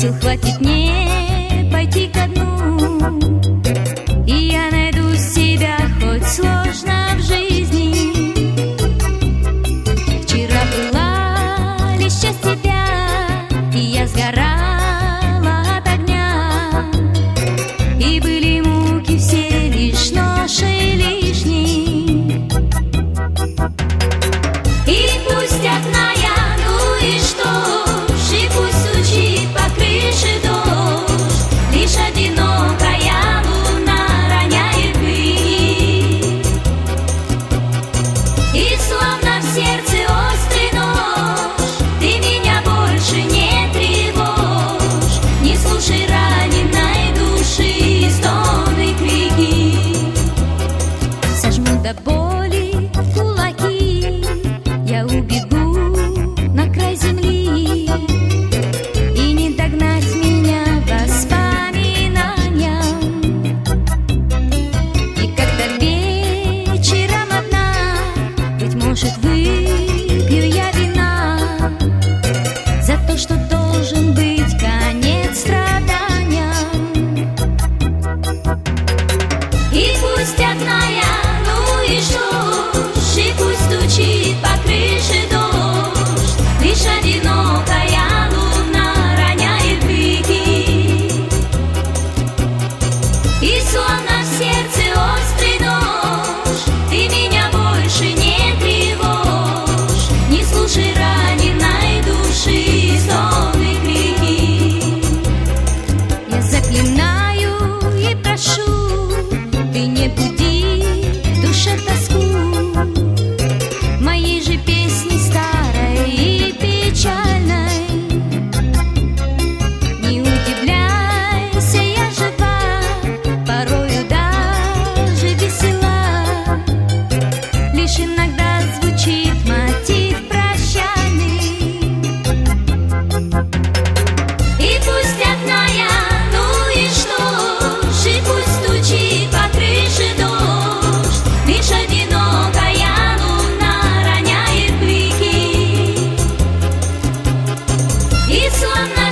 Сил хватит не пойти ко дну, и я найду себя, хоть сложно в жизни. Вчера была лишь часть тебя, и я сгорала от огня, и были муки все лишь ноши лишние. И пусть одна я, ну и что ж, и пусть стучит по крыше дождь, лишь одинокая луна роняет пыль. И словно в сердце острый нож, ты меня больше не тревожь, не слушай раненой души стоны, крики. Сожму до боли кулаки, я убегу на край земли, и не догнать меня воспоминаниям. И когда вечером одна, быть может, выпью я вина за то, что должен быть конец страданиям. И пусть одна я, ну и что ж, и пусть стучит по крыше дождь, лишь одинокая луна роняет крики. И словно в сердце острый нож, ты меня больше не тревожь, не слушай раненой души стоны, крики. Я заклинаю и прошу, ты не буди в душе тоску моей же песни старой и печальной. Не удивляйся, я жива, порою даже весела, лишь иногда звучит мотив прощальный. И пусть одна я, ну и что ж, и пусть стучит по крыше дождь, лишь одинокая луна роняет крики. И словно